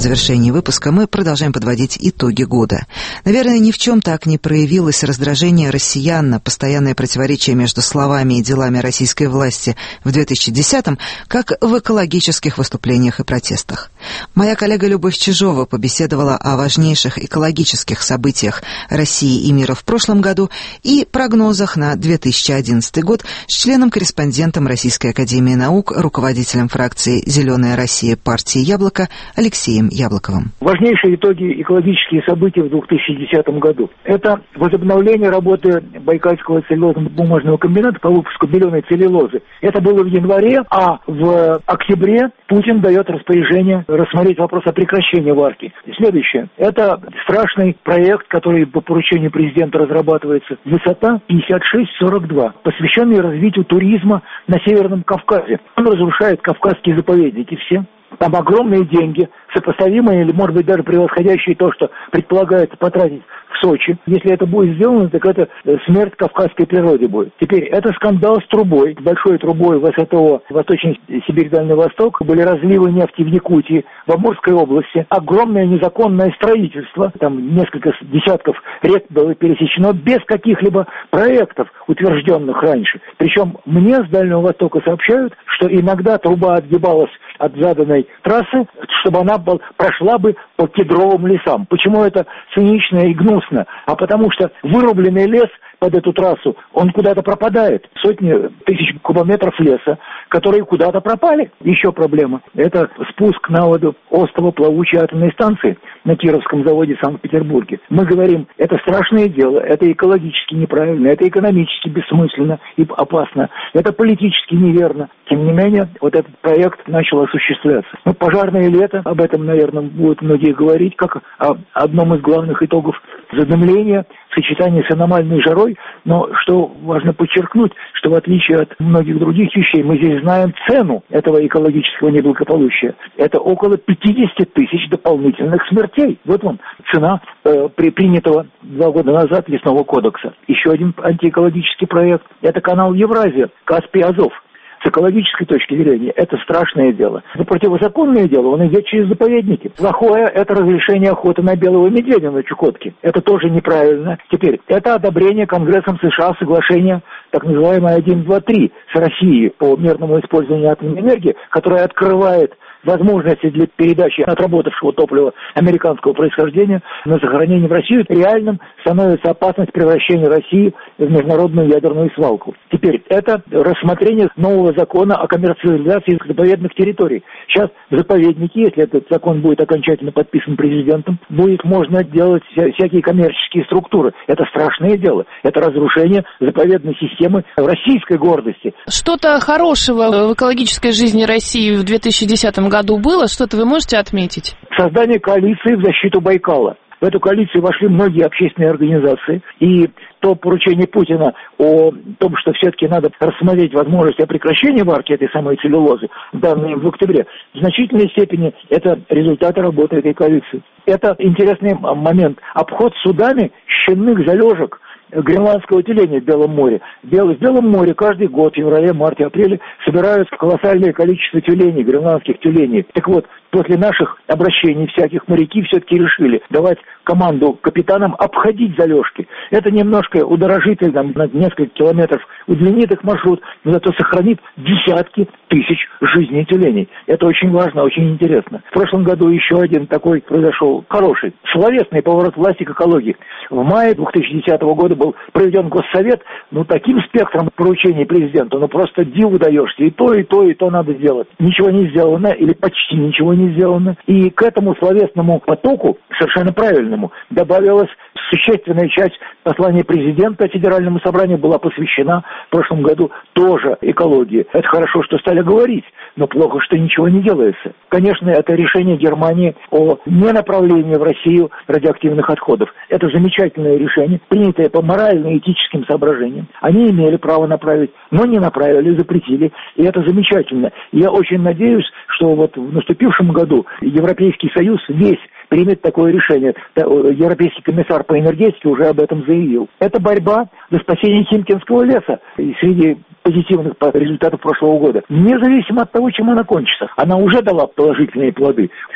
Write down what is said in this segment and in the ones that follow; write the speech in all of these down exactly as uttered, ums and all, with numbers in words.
завершении выпуска мы продолжаем подводить итоги года. Наверное, ни в чем так не проявилось раздражение россиян на постоянное противоречие между словами и делами российской власти в две тысячи десятом, как в экологических выступлениях и протестах. Моя коллега Любовь Чижова побеседовала о важнейших экологических событиях России и мира в прошлом году и прогнозах на две тысячи одиннадцатый год с членом-корреспондентом Российской академии наук, руководителем фракции «Зеленая Россия» партии «Яблоко» Алексеем Яблоковым. Важнейшие итоги экологические события в две тысячи десятом году. Это возобновление работы Байкальского целлюлозно-бумажного комбината по выпуску беленой целлюлозы. Это было в январе, а в октябре Путин дает распоряжение рассмотреть вопрос о прекращении варки. Следующее. Это страшный проект, который по поручению президента разрабатывается. Высота пятьдесят шесть сорок два, посвященный развитию туризма на Северном Кавказе. Он разрушает кавказские заповедники все. Там огромные деньги, сопоставимые или, может быть, даже превосходящие то, что предполагается потратить в Сочи. Если это будет сделано, так это смерть кавказской природе будет. Теперь, это скандал с трубой, большой трубой в ВСТО, Восточный Сибирь, Дальний Восток. Были разливы нефти в Якутии, в Амурской области. Огромное незаконное строительство. Там несколько десятков рек было пересечено без каких-либо проектов, утвержденных раньше. Причем мне с Дальнего Востока сообщают, что иногда труба отгибалась от заданной трассы, чтобы она был, прошла бы по кедровым лесам. Почему это цинично и гнусно? А потому что вырубленный лес под эту трассу, он куда-то пропадает. Сотни тысяч кубометров леса, которые куда-то пропали. Еще проблема. Это спуск на воду остова плавучей атомной станции на Кировском заводе в Санкт-Петербурге. Мы говорим, это страшное дело, это экологически неправильно, это экономически бессмысленно и опасно, это политически неверно. Тем не менее, вот этот проект начал осуществляться. Ну, пожарное лето, об этом, наверное, будут многие говорить, как о одном из главных итогов задымления в сочетании с аномальной жарой. Но что важно подчеркнуть, что в отличие от многих других вещей, мы здесь знаем цену этого экологического неблагополучия. Это около пятьдесят тысяч дополнительных смертей. Вот вам цена э, при принятого два года назад лесного кодекса. Еще один антиэкологический проект – это канал Евразия, Каспий-Азов. С экологической точки зрения это страшное дело. Это противозаконное дело, он идет через заповедники. Плохое – это разрешение охоты на белого медведя на Чукотке. Это тоже неправильно. Теперь, это одобрение Конгрессом США соглашения, так называемое один, два, три с Россией по мирному использованию атомной энергии, которое открывает возможности для передачи отработавшего топлива американского происхождения на захоронение в Россию. Реальным становится опасность превращения России в международную ядерную свалку. Теперь, это рассмотрение нового закона о коммерциализации заповедных территорий. Сейчас заповедники, если этот закон будет окончательно подписан президентом, будет можно делать вся, всякие коммерческие структуры. Это страшное дело. Это разрушение заповедной системы российской гордости. Что-то хорошего в экологической жизни России в две тысячи десятом году было? Что-то вы можете отметить? Создание коалиции в защиту Байкала. В эту коалицию вошли многие общественные организации, и то поручение Путина о том, что все-таки надо рассмотреть возможность о прекращении варки этой самой целлюлозы, данные в октябре, в значительной степени это результаты работы этой коалиции. Это интересный момент. Обход судами щенных залежек гренландского тюленя в Белом море. В Белом море каждый год в феврале, марте, апреле собираются колоссальное количество тюленей, гренландских тюленей. Так вот, после наших обращений всяких моряки все-таки решили давать команду капитанам обходить залежки. Это немножко удорожит там, на несколько километров, удлинит их маршрут, но зато сохранит десятки тысяч жизней тюленей. Это очень важно, очень интересно. В прошлом году еще один такой произошел хороший, словесный поворот власти к экологии. В мае две тысячи десятого года был проведен Госсовет, ну, таким спектром поручений президенту, ну, просто диву даешься. И то, и то, и то надо сделать. Ничего не сделано, или почти ничего не сделано. И к этому словесному потоку, совершенно правильному, добавилась существенная часть послания президента Федеральному собранию была посвящена в прошлом году тоже экологии. Это хорошо, что стали говорить, но плохо, что ничего не делается. Конечно, это решение Германии о ненаправлении в Россию радиоактивных отходов. Это замечательное решение, принятое по морально-этическим соображениям. Они имели право направить, но не направили, запретили, и это замечательно. Я очень надеюсь, что вот в наступившем году Европейский Союз весь примет такое решение. Европейский комиссар по энергетике уже об этом заявил. Это борьба за спасение Химкинского леса среди позитивных результатов прошлого года. Независимо от того, чем она кончится. Она уже дала положительные плоды.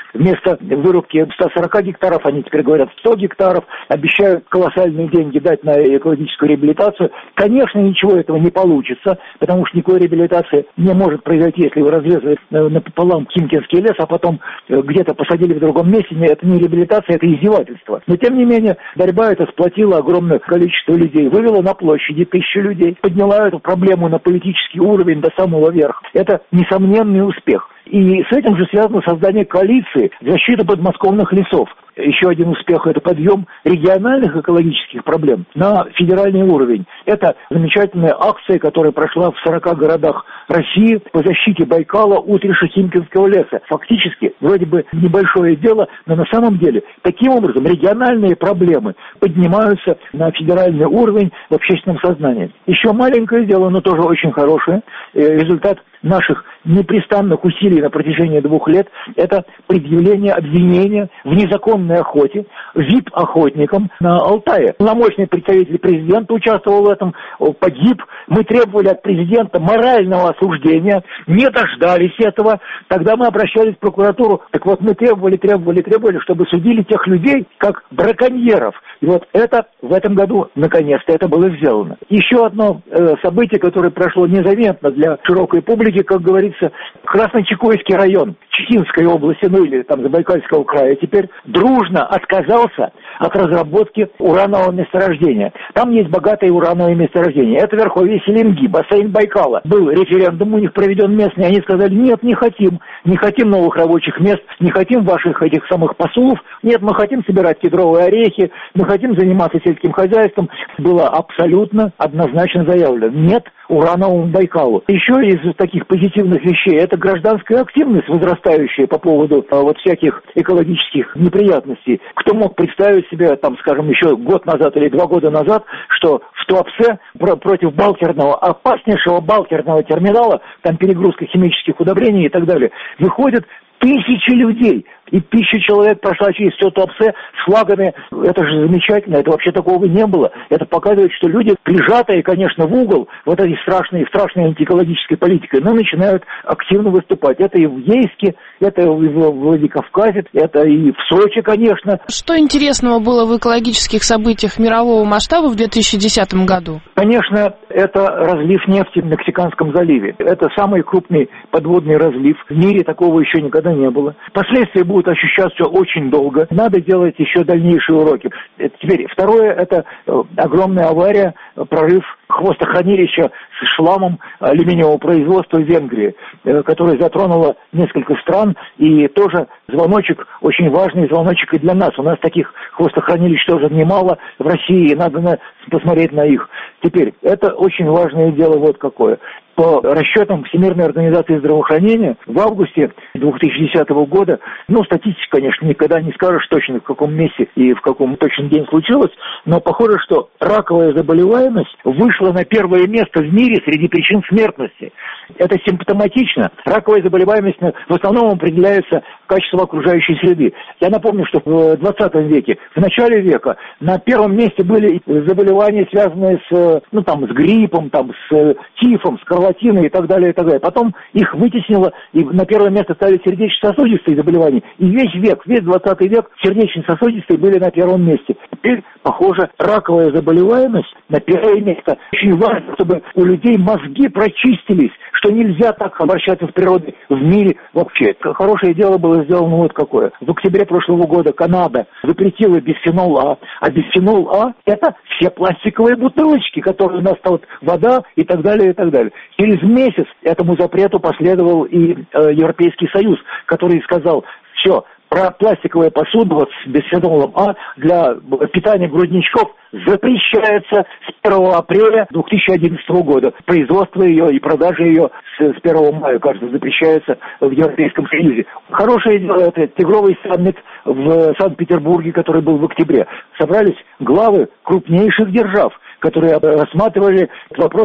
вместо вырубки ста сорока гектаров, они теперь говорят сто гектаров, обещают колоссальные деньги дать на экологическую реабилитацию. Конечно, ничего этого не получится, потому что никакой реабилитации не может произойти, если вы разрезали напополам Химкинский лес, а потом где-то посадили в другом месте. Это не реабилитация, это издевательство. Но, тем не менее, борьба эта сплотила огромное количество людей, вывела на площади тысячи людей, подняла эту проблему на политический уровень до самого верха. Это несомненный успех. И с этим же связано создание коалиции защиты подмосковных лесов. Еще один успех – это подъем региональных экологических проблем на федеральный уровень. Это замечательная акция, которая прошла в сорока городах России по защите Байкала, Утриша, Химкинского леса. Фактически, вроде бы небольшое дело, но на самом деле таким образом региональные проблемы поднимаются на федеральный уровень в общественном сознании. Еще маленькое дело, но тоже очень хорошее. Результат наших непрестанных усилий на протяжении двух лет – это предъявление обвинения в незаконной охоте ви ай пи-охотникам на Алтае. Полномочный представитель президента участвовал в этом, погиб. Мы требовали от президента морального осуждения, не дождались этого. Тогда мы обращались в прокуратуру. Так вот, мы требовали, требовали, требовали, чтобы судили тех людей как браконьеров. И вот это в этом году, наконец-то, это было сделано. Еще одно э, событие, которое прошло незаметно для широкой публики, как говорится, Красночекойский район Читинской области, ну или там Забайкальского края, теперь дружно отказался от разработки уранового месторождения. Там есть богатое урановое месторождение. Это верховье Селенги, бассейн Байкала. Был референдум у них проведен местный, они сказали: нет, не хотим, не хотим новых рабочих мест, не хотим ваших этих самых посулов, нет, мы хотим собирать кедровые орехи, мы хотим заниматься сельским хозяйством. Было абсолютно однозначно заявлено: нет урановому Байкалу. Еще из таких позитивных вещей это гражданская активность, возрастающая по поводу а, вот всяких экологических неприятностей. Кто мог представить себе, там, скажем, еще год назад или два года назад, что в Туапсе про- против балкерного, опаснейшего балкерного терминала, там перегрузка химических удобрений и так далее, выходят тысячи людей. И тысяча человек прошла через все Туапсе с флагами. Это же замечательно, это вообще такого не было. Это показывает, что люди, прижатые, конечно, в угол вот этой страшной, страшной антиэкологической политикой, но начинают активно выступать. Это и в Ейске, это и в Владикавказе, это и в Сочи, конечно. Что интересного было в экологических событиях мирового масштаба в две тысячи десятом году? Конечно, это разлив нефти в Мексиканском заливе. Это самый крупный подводный разлив. В мире такого еще никогда не было. Последствия будут ощущаться очень долго. Надо делать еще дальнейшие уроки. Теперь второе, это огромная авария, прорыв хвостохранилища с шламом алюминиевого производства в Венгрии, которая затронула несколько стран, и тоже звоночек, очень важный звоночек и для нас. У нас таких хвостохранилищ тоже немало в России, и надо на, посмотреть на их. Теперь, это очень важное дело вот какое. По расчетам Всемирной организации здравоохранения в августе две тысячи десятого года, ну, статистика, конечно, никогда не скажешь точно, в каком месте и в каком точно день случилось, но похоже, что раковая заболеваемость вышла на первое место в мире среди причин смертности. Это симптоматично. Раковая заболеваемость в основном определяется качеством окружающей среды. Я напомню, что в двадцатом веке, в начале века, на первом месте были заболевания, связанные с, ну, там, с гриппом, там, с тифом, с скарлатиной и так далее, и так далее. Потом их вытеснило, и на первое место стали сердечно-сосудистые заболевания. И весь век, весь двадцатый век сердечно-сосудистые были на первом месте. Теперь, похоже, раковая заболеваемость на первое место. Очень важно, чтобы у людей мозги прочистились, что нельзя так обращаться с природой в мире вообще. Хорошее дело было сделано вот какое. В октябре прошлого года Канада запретила бисфенол А, а бисфенол А – это все пластиковые бутылочки, которые у нас там вот, вода и так далее, и так далее. Через месяц этому запрету последовал и э, Европейский Союз, который сказал: все, про пластиковую посуду вот с бисфенолом А для питания грудничков запрещается с первого апреля две тысячи одиннадцатого года. Производство ее и продажа ее с первого мая, кажется, запрещается в Европейском Союзе. Хорошее дело, это тигровый саммит в Санкт-Петербурге, который был в октябре. Собрались главы крупнейших держав, которые рассматривали вопрос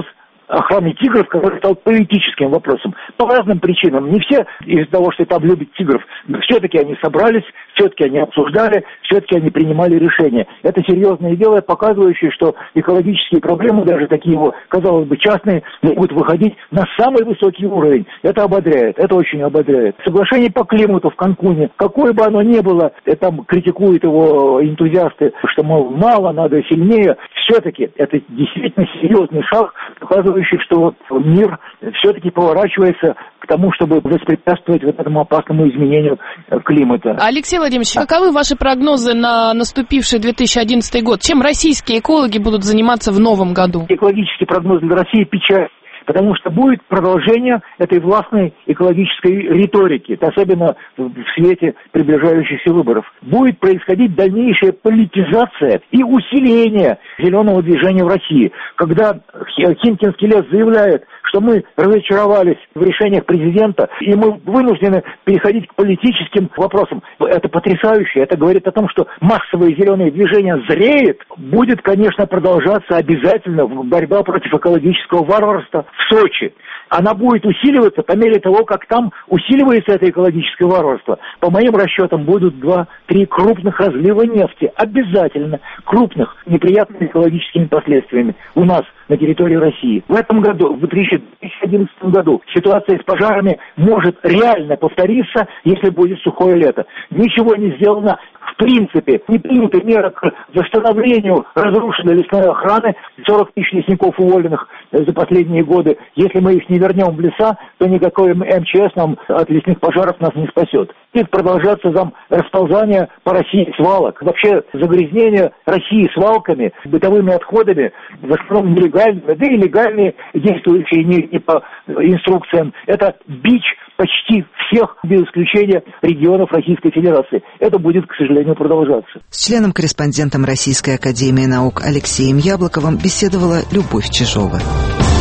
охраны тигров, который стал политическим вопросом. По разным причинам. Не все из-за того, что там любят тигров. Но все-таки они собрались, все-таки они обсуждали, все-таки они принимали решения. Это серьезное дело, показывающее, что экологические проблемы, даже такие вот, казалось бы, частные, могут выходить на самый высокий уровень. Это ободряет, это очень ободряет. Соглашение по климату в Канкуне, какое бы оно ни было, там критикуют его энтузиасты, что, мол, мало, надо сильнее. Все-таки это действительно серьезный шаг, показывающий, что вот мир все-таки поворачивается к тому, чтобы воспрепятствовать вот этому опасному изменению климата. Алексей Владимирович, каковы ваши прогнозы на наступивший две тысячи одиннадцатый год? Чем российские экологи будут заниматься в новом году? Экологический прогноз для России печаль. Потому что будет продолжение этой властной экологической риторики, особенно в свете приближающихся выборов. Будет происходить дальнейшая политизация и усиление зеленого движения в России. Когда Химкинский лес заявляет, что мы разочаровались в решениях президента, и мы вынуждены переходить к политическим вопросам. Это потрясающе. Это говорит о том, что массовое зеленое движение зреет. Будет, конечно, продолжаться обязательно борьба против экологического варварства в Сочи. Она будет усиливаться по мере того, как там усиливается это экологическое варварство. По моим расчетам, будут два-три крупных разлива нефти. Обязательно крупных, неприятными экологическими последствиями у нас на территории России. В этом году, в две тысячи одиннадцатом году, ситуация с пожарами может реально повториться, если будет сухое лето. Ничего не сделано. В принципе, не приняты меры к восстановлению разрушенной лесной охраны. сорок тысяч лесников уволенных за последние годы. Если мы их не вернем в леса, то никакой эм че эс нам от лесных пожаров нас не спасет. Будет продолжаться там расползание по России свалок. Вообще загрязнение России свалками, бытовыми отходами, в основном нелегальными, да и легальные, действующие не, не по инструкциям. Это бич почти всех, без исключения, регионов Российской Федерации. Это будет, к сожалению, продолжаться. С членом-корреспондентом Российской академии наук Алексеем Яблоковым беседовала Любовь Чижова.